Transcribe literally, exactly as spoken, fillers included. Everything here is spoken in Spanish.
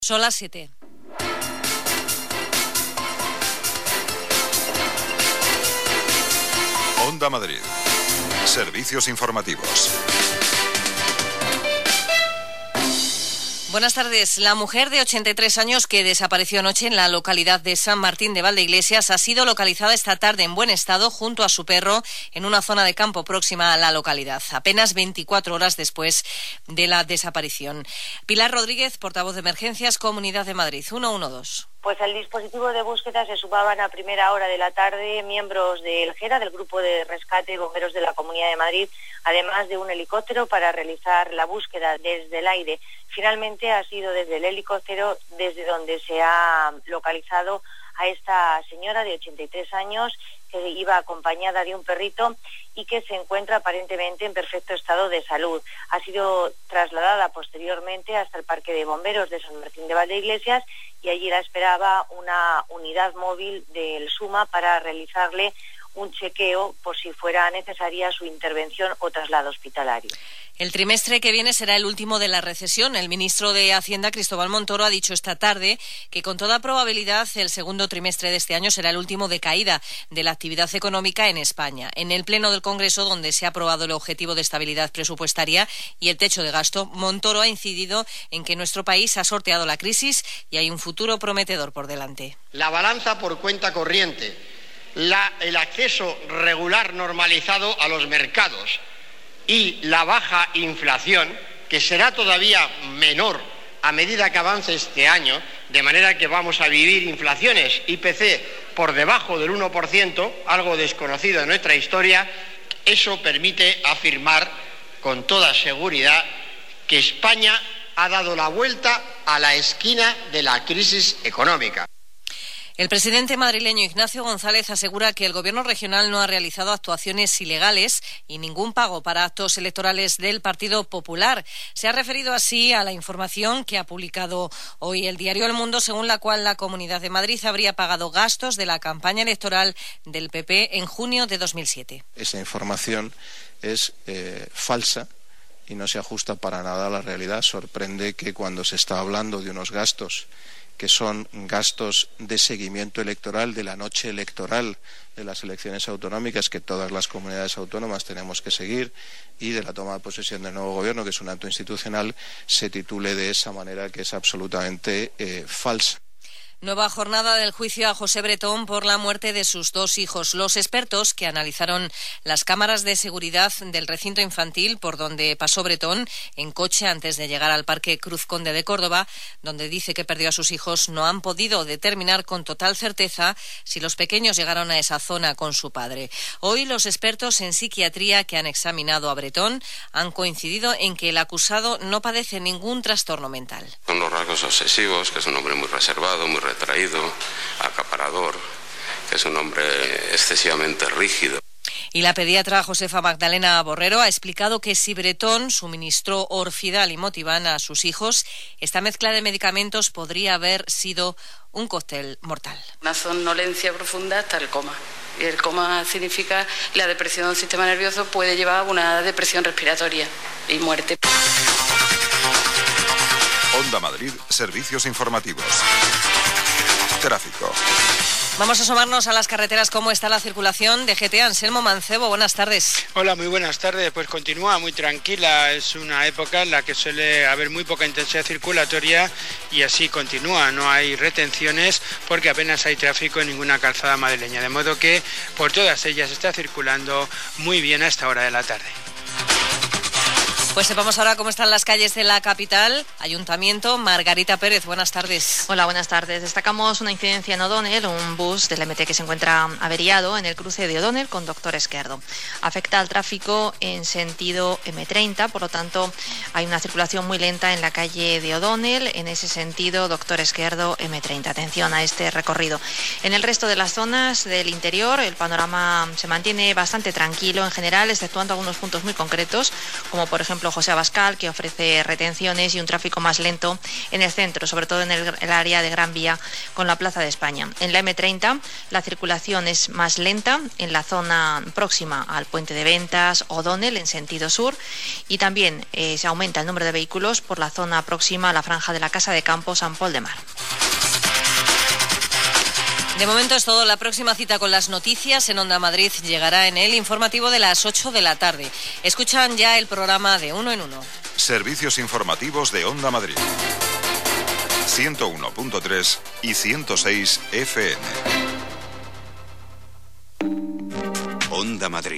Son las siete. Onda Madrid. Servicios informativos. Buenas tardes. La mujer de ochenta y tres años que desapareció anoche en la localidad de San Martín de Valdeiglesias ha sido localizada esta tarde en buen estado junto a su perro en una zona de campo próxima a la localidad, apenas veinticuatro horas después de la desaparición. Pilar Rodríguez, portavoz de Emergencias, Comunidad de Madrid, ciento doce. Pues al dispositivo de búsqueda se sumaban a primera hora de la tarde miembros del GERA, del Grupo de Rescate Bomberos de la Comunidad de Madrid, además de un helicóptero para realizar la búsqueda desde el aire. Finalmente ha sido desde el helicóptero desde donde se ha localizado a esta señora de ochenta y tres años que iba acompañada de un perrito y que se encuentra aparentemente en perfecto estado de salud. Ha sido trasladada posteriormente hasta el Parque de Bomberos de San Martín de Valdeiglesias y allí la esperaba una unidad móvil del SUMA para realizarle un chequeo por si fuera necesaria su intervención o traslado hospitalario. El trimestre que viene será el último de la recesión. El ministro de Hacienda, Cristóbal Montoro, ha dicho esta tarde que con toda probabilidad el segundo trimestre de este año será el último de caída de la actividad económica en España. En el Pleno del Congreso, donde se ha aprobado el objetivo de estabilidad presupuestaria y el techo de gasto, Montoro ha incidido en que nuestro país ha sorteado la crisis y hay un futuro prometedor por delante. La balanza por cuenta corriente, la, el acceso regular normalizado a los mercados y la baja inflación, que será todavía menor a medida que avance este año, de manera que vamos a vivir inflaciones I P C por debajo del uno por ciento, algo desconocido en nuestra historia. Eso permite afirmar con toda seguridad que España ha dado la vuelta a la esquina de la crisis económica. El presidente madrileño Ignacio González asegura que el gobierno regional no ha realizado actuaciones ilegales y ningún pago para actos electorales del Partido Popular. Se ha referido así a la información que ha publicado hoy el diario El Mundo, según la cual la Comunidad de Madrid habría pagado gastos de la campaña electoral del P P en junio de dos mil siete. Esa información es eh, falsa y no se ajusta para nada a la realidad. Sorprende que cuando se está hablando de unos gastos que son gastos de seguimiento electoral de la noche electoral de las elecciones autonómicas que todas las comunidades autónomas tenemos que seguir, y de la toma de posesión del nuevo gobierno, que es un acto institucional, se titule de esa manera que es absolutamente eh, falsa. Nueva jornada del juicio a José Bretón por la muerte de sus dos hijos. Los expertos que analizaron las cámaras de seguridad del recinto infantil por donde pasó Bretón en coche antes de llegar al Parque Cruz Conde de Córdoba, donde dice que perdió a sus hijos, no han podido determinar con total certeza si los pequeños llegaron a esa zona con su padre. Hoy los expertos en psiquiatría que han examinado a Bretón han coincidido en que el acusado no padece ningún trastorno mental. Con los rasgos obsesivos, que es un hombre muy reservado, muy retraído, acaparador, que es un hombre excesivamente rígido. Y la pediatra Josefa Magdalena Borrero ha explicado que si Bretón suministró Orfidal y Motivan a sus hijos, esta mezcla de medicamentos podría haber sido un cóctel mortal. Una somnolencia profunda hasta el coma. Y el coma significa la depresión del sistema nervioso, puede llevar a una depresión respiratoria y muerte. Onda Madrid, servicios informativos. Tráfico. Vamos a asomarnos a las carreteras. ¿Cómo está la circulación? D G T, Anselmo Mancebo, buenas tardes. Hola, muy buenas tardes. Pues continúa muy tranquila. Es una época en la que suele haber muy poca intensidad circulatoria y así continúa. No hay retenciones porque apenas hay tráfico en ninguna calzada madrileña. De modo que por todas ellas está circulando muy bien a esta hora de la tarde. Pues sepamos ahora cómo están las calles de la capital. Ayuntamiento, Margarita Pérez, buenas tardes. Hola, buenas tardes. Destacamos una incidencia en O'Donnell, un bus del M T que se encuentra averiado en el cruce de O'Donnell con Doctor Esquerdo. Afecta al tráfico en sentido M treinta, por lo tanto hay una circulación muy lenta en la calle de O'Donnell, en ese sentido Doctor Esquerdo M treinta. Atención a este recorrido. En el resto de las zonas del interior el panorama se mantiene bastante tranquilo en general, exceptuando algunos puntos muy concretos, como por ejemplo ejemplo, José Abascal, que ofrece retenciones y un tráfico más lento en el centro, sobre todo en el, el área de Gran Vía con la Plaza de España. En la eme treinta la circulación es más lenta en la zona próxima al Puente de Ventas, O'Donnell en sentido sur, y también eh, se aumenta el número de vehículos por la zona próxima a la franja de la Casa de Campo San Pol de Mar. De momento es todo. La próxima cita con las noticias en Onda Madrid llegará en el informativo de las ocho de la tarde. Escuchan ya el programa de Uno en Uno. Servicios informativos de Onda Madrid. ciento uno punto tres y ciento seis F M. Onda Madrid.